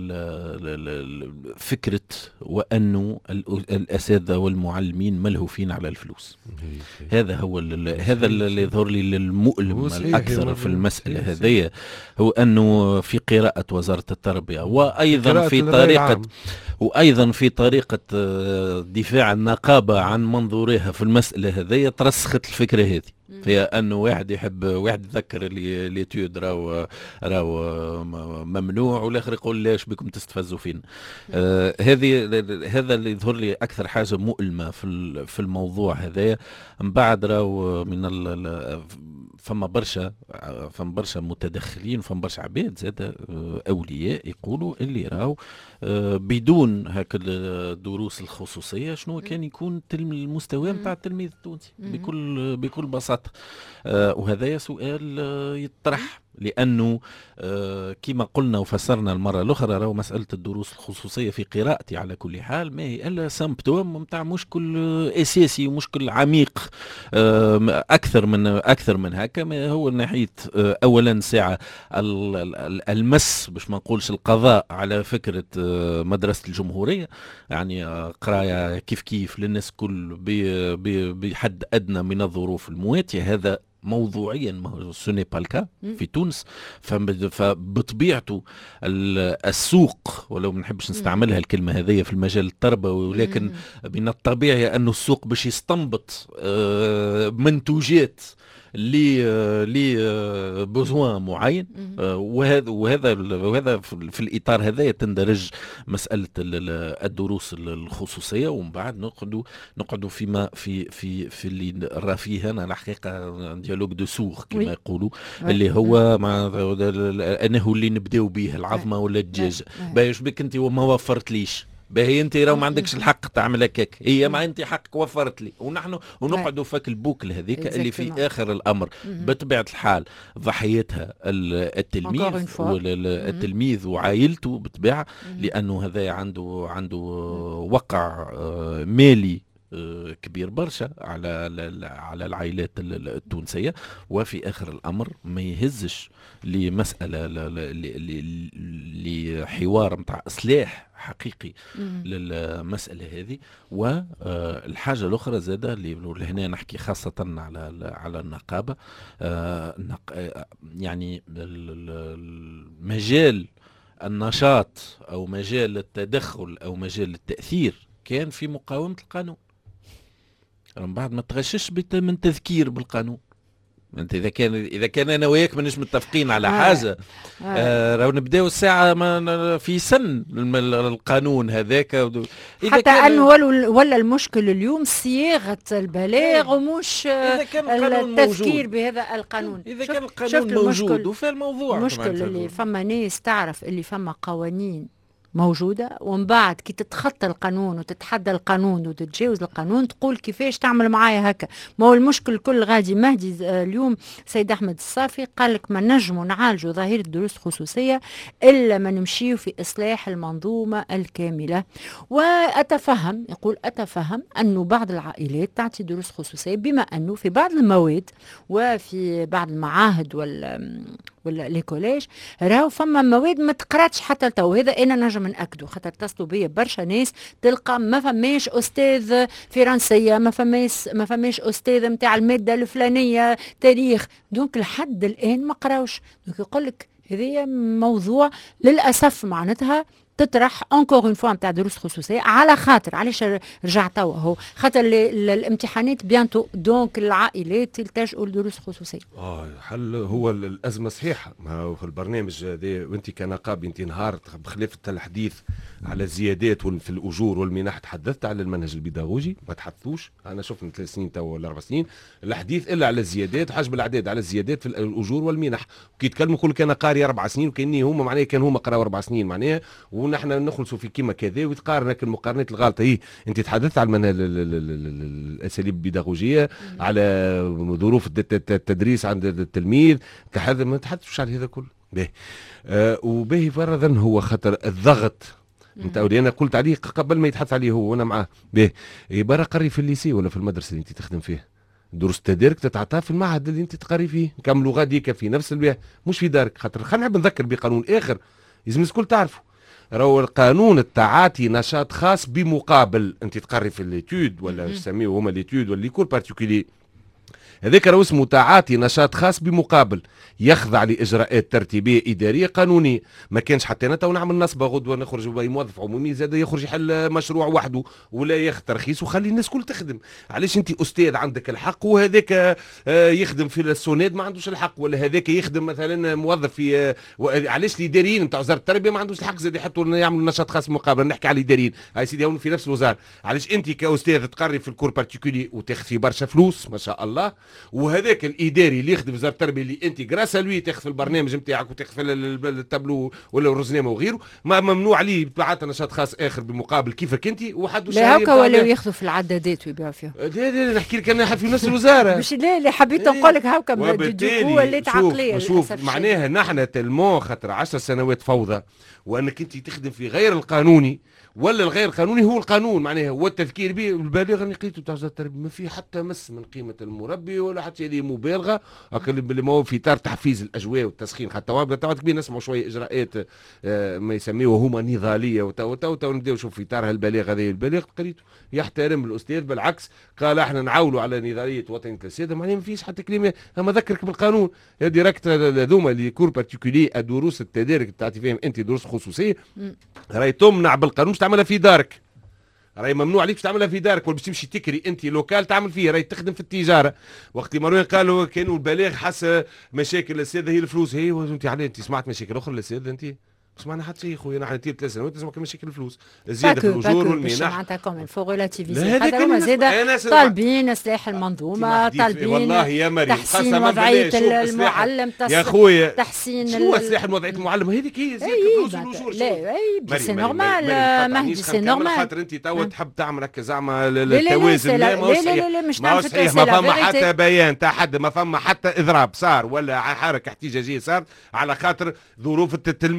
فكرة وأنه الأساتذة والمعلمين ملهوفين على الفلوس. هذا هو هذا اللي يظهر لي المؤلم الأكثر في المسألة هذه، هو أنه في قراءة وزارة التربية وأيضا في طريقة وأيضا في طريقة دفاع النقابة عن منظورها في المسألة هذه ترسخت الفكرة هذه، هي أنه واحد يحب واحد يذكر اللي اللي تيود راهو راهو ممنوع، والآخر يقول ليش بكم تستفزوا فينا. آه هذه هذا اللي يظهر لي أكثر حاجة مؤلمة في في الموضوع هذا. من بعد راهو من ال فما برشا فما برشا متدخلين، فما برشا عباد زاد أولياء يقولوا اللي راهو بدون هاك الدروس الخصوصية شنو كان يكون المستوى نتاع التلميذ التونسي بكل بكل بساطة. آه وهذا سؤال آه يطرح، لأنه آه كما قلنا وفسرنا المرة الأخرى راهو مسألة الدروس الخصوصية في قراءتي على كل حال ما هي إلا سمبتوم نتاع مشكل أساسي ومشكل عميق آه أكثر من أكثر من هكا. ما هو ناحية آه أولا ساعة المس باش ما نقولش القضاء على فكرة آه مدرسة الجمهورية، يعني آه قراية كيف كيف للناس كل بحد أدنى من الظروف المواتية. هذا موضوعيا ما سوني بالكا في تونس، فبطبيعته السوق، ولو ما نحبش نستعملها الكلمه هذه في المجال التربوي، ولكن من الطبيعي انه السوق باش يستنبط منتوجات لي لي بوزوان معين، وهذا وهذا وهذا في الاطار هذا تندرج مساله الدروس الخصوصيه. ومن بعد نقعدوا نقعدوا فيما في في في اللي راه فيه هنا الحقيقه ديالوج دو سوغ كما يقولوا، اللي هو مع انه اللي نبداو به العظمه ولا الدجاج. باش بك انت وما وفرتليش باهي انت راه ما عندكش الحق تعمل هكاك، هي ما انت حقك وفرت لي، ونحن ونقعدوا فك البوكل هذيك اللي في اخر الامر بطبيعه الحال ضحيتها التلميذ والتلميذ وعائلته بالطبيعه، لانه هذا عنده عنده وقع مالي كبير برشا على على العائلات التونسية. وفي آخر الأمر ما يهزش لمسألة لحوار متاع إصلاح حقيقي للمسألة هذه. والحاجة الأخرى زادة اللي هنا نحكي خاصة على على النقابة، يعني مجال النشاط أو مجال التدخل أو مجال التأثير كان في مقاومة القانون. من بعد ما تغشش من تذكير بالقانون. انت اذا كان اذا كان انا وياك ماناش متفقين على حاجه آه راهو نبداو الساعه في سن القانون هذاك. حتى انه ولا المشكل اليوم صياغه البلاغ ومش التذكير بهذا القانون. اذا كان القانون موجود وفي الموضوع المشكل اللي فما ناس تعرف اللي فما قوانين موجودة ومن بعد كي تتخطى القانون وتتحدى القانون وتتجاوز القانون تقول كيفاش تعمل معايا هكا. ما هو المشكل كل غادي مهدي اليوم سيد أحمد الصافي قال لك ما نجموا نعالجوا ظاهرة دروس خصوصية إلا ما نمشيوا في إصلاح المنظومة الكاملة. وأتفهم يقول أتفهم أنه بعض العائلات تعطي دروس خصوصية بما أنه في بعض المواد وفي بعض المعاهد وال ولا لي كوليج راهو فما مواد ما تقراتش حتى تو. هذا انا نجم ناكدو خاطر اتصلوا بيا برشا ناس تلقى ما فماش استاذ فرنسيه، ما فماش ما فماش استاذ نتاع الماده الفلانيه تاريخ، دونك لحد الان ما قراوش. دونك يقول لك هذه موضوع للاسف معناتها تطرح انكور اون فوا نتاع دروس خصوصيه على خاطر علاش رجع توا هو خاطر الامتحانات بيانتو دونك العائلات يلتجئوا لدروس خصوصيه. اه حل هو الازمه صحيحه. ما هو في البرنامج هذا وانت كنقابي انت نهار بخلاف الحديث على الزيادات في الاجور والمنح تحدثت على المنهج البيداغوجي ما تحدثوش. انا شفت من ثلاث سنين تو ولا اربع سنين الحديث الا على الزيادات حجب الاعداد على الزيادات في الاجور والمنح. وكي يتكلموا كل كان قاري اربع سنين وكاني هما معناها كان هما قراوا اربع سنين معناها ونحن نخلصوا في كيما كذا ويتقارنك المقارنات الغلطه. هي انت تحدثت على الاساليب البيداغوجيه على ظروف التدريس عند التلميذ كهذا ما تحدثوش على هذا كله. باهي آه وباهي فرضا هو خطر الضغط انت اللي انا قلت عليه قبل ما يتحدث عليه هو وانا معاه. باهي يبقى قري في الليسي ولا في المدرسه اللي انت تخدم فيها دروس التدارك تتعطى في المعهد اللي انت تقري فيه كاملوا غاديك في نفس البيئه مش في دارك. خاطر خلينا نحب نذكر بقانون اخر لازم الكل تعرفوا راهو القانون التعاطي نشاط خاص بمقابل. انت تقري في الليتود ولا يسميوه هما ليتود ولا لي كور بارتيكولي هذاك راهو اسمه تعاطي نشاط خاص بمقابل يخضع لاجراءات ترتيبيه اداريه قانونيه. ما كانش حتى انا تو نعمل نصبه غدوه نخرج موظف عمومي زاد يخرج يحل مشروع وحده ولا ياخذ ترخيص وخلي الناس كل تخدم. علاش انت استاذ عندك الحق وهذاك يخدم في السوناد ما عندوش الحق ولا هذاك يخدم مثلا موظف في علاش الاداريين نتاع وزاره التربيه ما عندوش الحق زاد يحطوا يعملوا نشاط خاص مقابل. نحكي على الاداريين هاي سيدي في نفس الوزاره. علاش انت كاستاذ تقري في الكور بارتيكولي وتاخذ فيه برشا فلوس ما شاء الله وهذاك الاداري اللي يخدم وزاره التربيه اللي انت جراسا لوي تاخذ في البرنامج نتاعك وتاخذ في التابلو ولا الرزنامه وغيره ما ممنوع عليه بعث نشاط خاص اخر بمقابل كيفك انت وحد لا هكا ولا ياخذوا في العدادات ويبيعوا فيهم. لا لا نحكي لك انا في نفس الوزاره مش لا اللي حبيت نقول لك هكا هو اللي عقليه شوف معناها نحن تلمون خاطر عشر سنوات فوضى وانك انت تخدم في غير القانوني ولا الغير قانوني هو القانون معناها هو التذكير به البالغه اللي لقيته تاع وزاره التربيه ما في حتى مس من قيمه المربي ولا حتى اللي مبالغه اللي ما هو في اطار تحفيز الاجواء والتسخين. حتى تو كبير نسمعوا شويه اجراءات آه ما يسميوه هما نضاليه وتو تو تو نبداو نشوف في اطار هالبلاغ هذا البلاغ قريته يحترم الاستاذ بالعكس قال احنا نعاولوا على نضاليه وطنيه السياده معناها ما فيش حتى كلمه. اما ذكرك بالقانون يا ديريكت هذوما اللي كور بارتيكولي الدروس التدارك تعطي فيهم انت دروس خصوصيه راهي تمنع بالقانون تعملها في دارك. راهي ممنوع عليك تعملها في دارك ولا باش تمشي تكري انت لوكال تعمل فيه. راهي تخدم في التجاره. وقت مروان قالوا كانوا البلاغ حس مشاكل السيده هي الفلوس. هي انت عليه انت سمعت مشاكل اخرى للسيده انت سمعنا حتى شيء خويا نحن نتيب ثلاث سنوات نسمع مشاكل الفلوس زياده في الاجور والمنح معناتها كومن فو ريلاتيفيزي خاطر هما زاده طالبين اصلاح المنظومه طالبين والله يا مريم تحسين وضعيه المعلم يا خويا تحسين شنو اصلاح وضعيه المعلم هذيك هي زياده الفلوس والاجور. لا اي سي نورمال مهدي سي نورمال خاطر انت توا تحب تعمل هكا زعما التوازن. لا لا لا لا مش نعرف صحيح ما فما حتى بيان تاع حد ما فما حتى اضراب صار ولا حركه احتجاجيه صار على خاطر ظروف التلميذ في الدراسه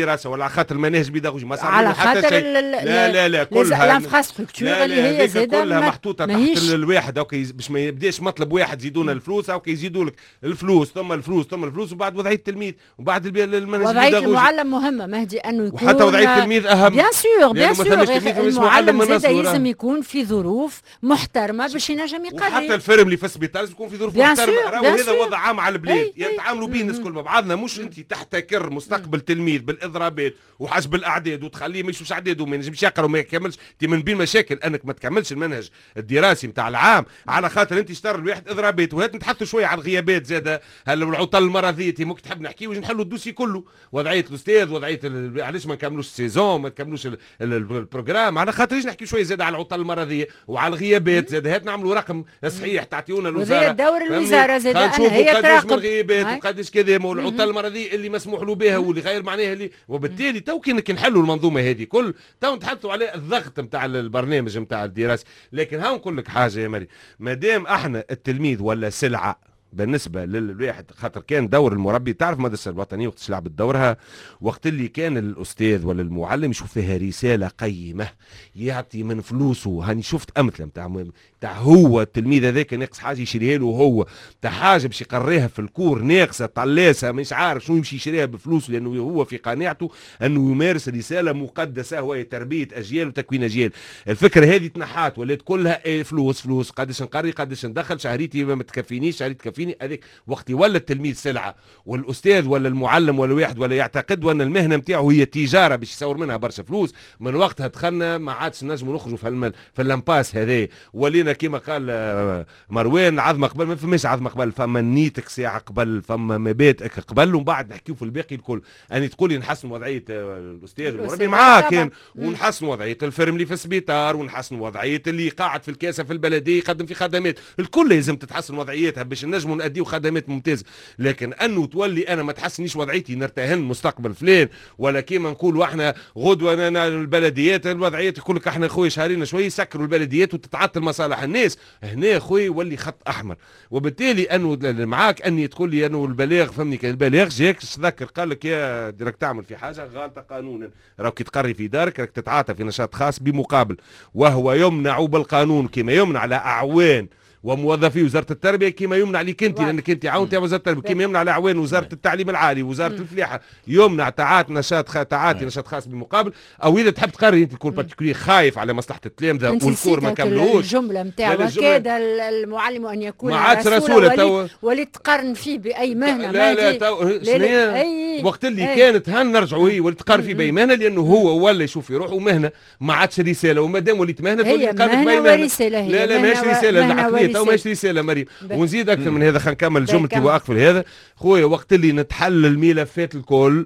الدراسه ولا على خاطر المناهج بيداغوجي ما صار على حتى خاطر شيء. ال- لا لا لا كلها الانفراستركتور اللي هي زاده كلها محطوطه تحت ماهيش الواحد هاك باش ما يبداش مطلب واحد يزيدونا الفلوس هاك يزيدوا لك الفلوس ثم الفلوس ثم الفلوس وبعد وضعيه التلميذ وبعد المنهج وضعيه المعلم مهمه مهدي انه يكون وحتى وضعيه التلميذ اهم. بيان سور بيان سور المعلم زاد زاد لازم يكون في ظروف محترمه باش ينجم يقري. حتى الفيرم اللي في السبيطار لازم يكون في ظروف محترمه. راهو هذا وضع عام على البلاد يتعاملوا به الناس كل مع بعضنا. مش انت تحتكر مستقبل تلميذ بالاضرابات وحسب الاعداد وتخليه ما يشوفش اعداد وما ينجمش يقرا وما يكملش. انت من بين مشاكل انك ما تكملش المنهج الدراسي نتاع العام على خاطر انت اشتر الواحد اضرابات. وهات نتحدثوا شويه على الغيابات زاده. هل العطل المرضيه ممكن تحب نحكي واش نحلوا الدوسي كله وضعيه الاستاذ وضعيه علاش ما نكملوش السيزون ما نكملوش البروجرام على خاطر نحكي شويه زاد على العطل المرضيه وعلى الغيابات زاد. هات نعملوا رقم صحيح تعطيونا الوزاره دور الوزاره زاد هي قداش من غيابات وقداش كذا والعطل المرضيه اللي مسموح له بها واللي غير معناها اللي وبالتالي تو كي نحلوا المنظومه هذه كل تو نتحدثوا على الضغط نتاع البرنامج نتاع الدراسي. لكن ها نقول لك حاجه يا مري ما دام احنا التلميذ ولا سلعه بالنسبة للواحد خاطر كان دور المربي. تعرف المدرسة الوطنية وقت لعبت دورها وقت اللي كان الأستاذ ولا المعلم يشوف فيها رسالة قيمة يعطي من فلوسه. هاني شفت أمثلة متاع تاع هو التلميذ هذاك ناقص حاجة يشريها له هو تاع حاجة باش يقريها في الكور ناقصة طلاسة مش عارف شنو يمشي يشريها بفلوسه لأنه هو في قناعته أنه يمارس رسالة مقدسة وهي تربية أجيال وتكوين أجيال. الفكرة هذه تنحات ولات كلها إيه فلوس فلوس قداش نقري قداش ندخل شهريتي ما تكفينيش شهريتي تكفيني هذيك. وقت يولى التلميذ سلعة والأستاذ ولا المعلم ولا واحد ولا يعتقد وأن المهنة نتاعو هي تجارة باش يصور منها برشا فلوس من وقتها دخلنا ما عادش نجموا نخرجوا في في اللامباس هذا. ولينا كما قال مروان عظمه قبل ما فماش عظمه قبل فما نيتك ساعه قبل فما مبادئك قبل ومن بعد نحكيو في الباقي الكل. اني تقولي نحسن وضعيه الاستاذ المربي معاه كان ونحسن وضعيه الفرم اللي في السبيطار ونحسن وضعيه اللي قاعد في الكاسه في البلديه يقدم في خدمات. الكل لازم تتحسن وضعيتها باش نجموا نأديو خدمات ممتازه. لكن انه تولي انا ما تحسنيش وضعيتي نرتهن مستقبل فلان ولا كيما نقولوا احنا غدوه انا البلديات الوضعيات يقول لك احنا خويا شهرين شويه يسكروا البلديات وتتعطل مصالح الناس. هنا خويا يولي خط احمر. وبالتالي انه معاك اني تقول لي انه البلاغ فهمني كان البلاغ جاك تذكر قال لك يا ديرك تعمل في حاجه غالطه قانونا راك كي تقري في دارك راك تتعاطى في نشاط خاص بمقابل وهو يمنع بالقانون كما يمنع على اعوان وموظفي وزاره التربيه كما يمنع لك انت لانك انت عاون تاع وزاره التربيه كما يمنع على اعوان وزاره التعليم العالي وزاره الفلاحه يمنع تعاطي نشاط خ... تعاطي نشاط خاص بمقابل. او اذا تحب تقري انت تكون بارتيكولي خايف على مصلحه التلامذه والكور ما كملوش الجمله نتاع وكاد المعلم ان يكون ما عادش رسول تو وليت تقارن فيه باي مهنه. لا لا تو شنو وقت اللي كانت هان نرجعوا هي وليت تقارن فيه باي مهنه لانه هو ولا يشوف في روحه مهنه ما عادش رساله وما دام وليت مهنه تولي تقارن باي مهنه. لا لا ماهيش رساله العقليه تو ماهيش رساله مريم. ونزيد اكثر من هذا خلينا نكمل جملتي واقفل هذا خويا. وقت اللي نتحل الملفات الكل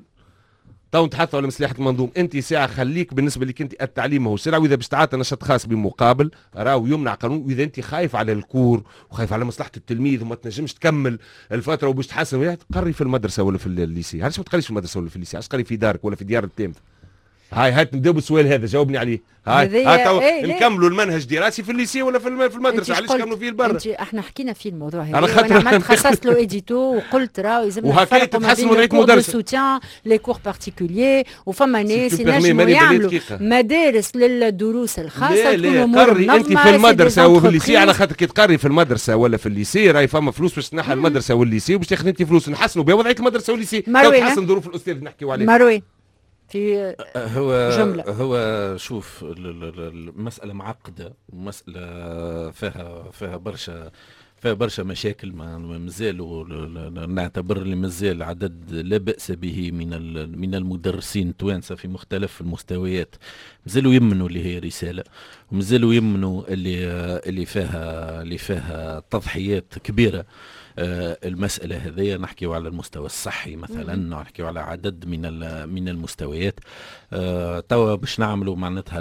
تو نتحدثوا على مصلحه المنظوم. انت ساعه خليك بالنسبه لك انت التعليم هو سلعه واذا باش تعاطى نشاط خاص بمقابل راهو يمنع قانون. واذا انت خايف على الكور وخايف على مصلحه التلميذ وما تنجمش تكمل الفتره وباش تحسن تقري في المدرسه ولا في الليسي. علاش ما تقريش في المدرسه ولا في الليسي؟ علاش تقري في دارك ولا في ديار التلامذه؟ هاي هات نبداو بالسؤال هذا جاوبني عليه. هاي هاي ايه نكملوا المنهج الدراسي في الليسي ولا في في المدرسه؟ علاش كملوا فيه البرا؟ احنا حكينا في الموضوع هذا وانا عملت خصصت له ايديتو وقلت راه لازم نفرقوا ما بين لي كور دو سوتيان لي كور بارتيكولير وفما ناس ينجموا يعملوا مدارس للدروس الخاصه تكون قري انت في المدرسه وفي الليسي على خاطر كي تقري في المدرسه ولا في الليسي راهي فما فلوس باش تنحى المدرسه والليسي وباش تاخذ انت فلوس نحسنوا بها وضعيه المدرسه والليسي تحسن ظروف الاستاذ نحكيوا عليه. مروان في هو جملة. هو شوف المسألة معقدة ومسألة فيها فيها برشا فيها برشا مشاكل ما مازالوا نعتبر اللي مازال عدد لا بأس به من من المدرسين التوانسة في مختلف المستويات مازالوا يمنوا اللي هي رسالة ومازالوا يمنوا اللي اللي فيها اللي فيها تضحيات كبيرة. آه المسألة هذه نحكيو على المستوى الصحي مثلا نحكيو على عدد من من المستويات. آه توا باش نعملوا معناتها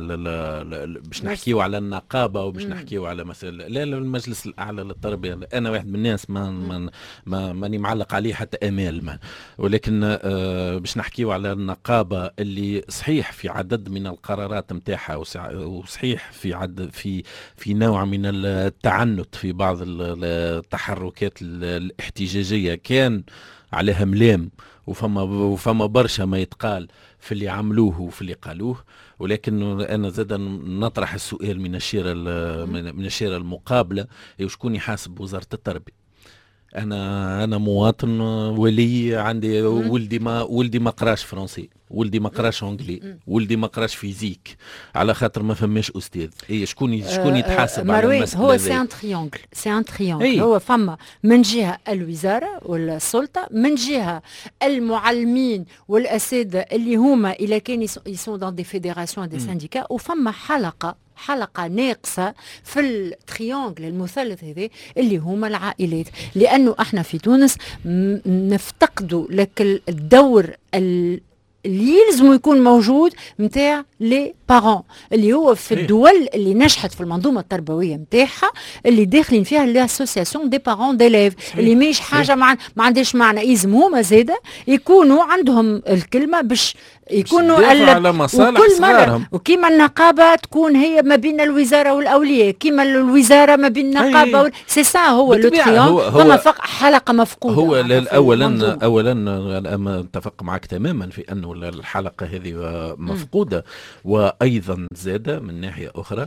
باش نحكيو على النقابة وباش نحكيو على مثلا لا المجلس الأعلى للتربية. أنا واحد من الناس ما ما ما ماني معلق عليه حتى آمال ما ولكن آه باش نحكيو على النقابة اللي صحيح في عدد من القرارات نتاعها وصحيح في عدد في في نوع من التعنت في بعض التحركات الاحتجاجية كان عليها ملام وفما وفما برشا ما يتقال في اللي عملوه وفي اللي قالوه، ولكن انا زاد نطرح السؤال من الشيره من الشيره المقابله، وشكون يحاسب وزاره التربيه؟ انا انا مواطن ولي، عندي ولدي ما ولدي ما قراش فرنسي، ولدي ما قراش انجلي، ولدي ما قراش فيزيك، على خاطر ما فماش استاذ. اي شكون شكون يتحاسب على المسألة؟ هو سي ان تريونغل، سي ان تريونغل. هو فما من جهه الوزاره والسلطه، من جهه المعلمين والاساتذه اللي هما الا كان يسون دون دي فيديراسيون دي سانديكا، وفما حلقه حلقة ناقصة في التريونغل المثلث هذا اللي هما العائلات، لأنه احنا في تونس نفتقدوا لك الدور ال اللي يلزم يكون موجود متاع لي بارون، اللي هو في الدول اللي نجحت في المنظومه التربويه متاعها، اللي داخلين فيها لاسوسياسيون دي بارون ديليف، اللي مش حاجه مع ما عندهاش معنى، يلزم هما زاده يكونوا عندهم الكلمه باش يكونوا على مصالح صغارهم، وكيما النقابه تكون هي ما بين الوزاره والاولياء، كيما الوزاره ما بين النقابه وال... سي سا هو لو تريون. فما حلقه مفقوده. هو اولا اولا انا اتفق معك تماما في انه الحلقه هذه مفقوده، وايضا زاده من ناحيه اخرى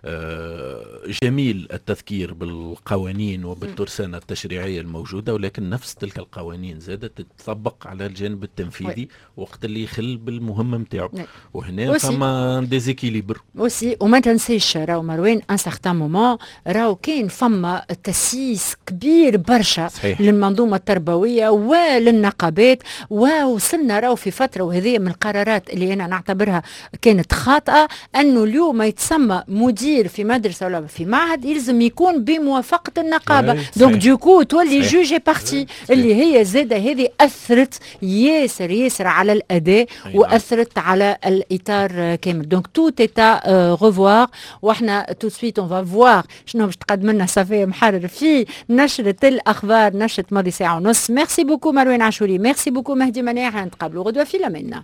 جميل التذكير بالقوانين وبالترسانة التشريعية الموجودة، ولكن نفس تلك القوانين زادت تطبق على الجانب التنفيذي وقت اللي يخل بالمهمة متاعه، وهنا فما ديزيكيليبر اوسي. وما تنسيش راهو مروان ان سارتان مومون راهو كاين فما تسييس كبير برشا صحيح للمنظومة التربوية وللنقابات، ووصلنا راهو في فترة، وهذه من القرارات اللي أنا نعتبرها كانت خاطئة، أنه اليوم ما يتسمى مدير في مدرسة ولا في معهد يلزم يكون بموافقة النقابة. دونك ديكو تولي جوجي بارتي اللي هي زادة هذه أثرت ياسر ياسر على الأداء وأثرت على الإطار كامل. دونك تو تيتا غوفوار، واحنا تو سويت اون فا فوار شنو باش تقدم لنا صفية محرر في نشرة الأخبار، نشرة ماضي ساعة ونص. ميرسي بوكو مروان عاشوري، ميرسي بوكو مهدي مناح، نتقابلوا غدوة في لمنا.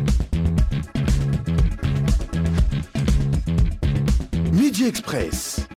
ميدي إكسبريس.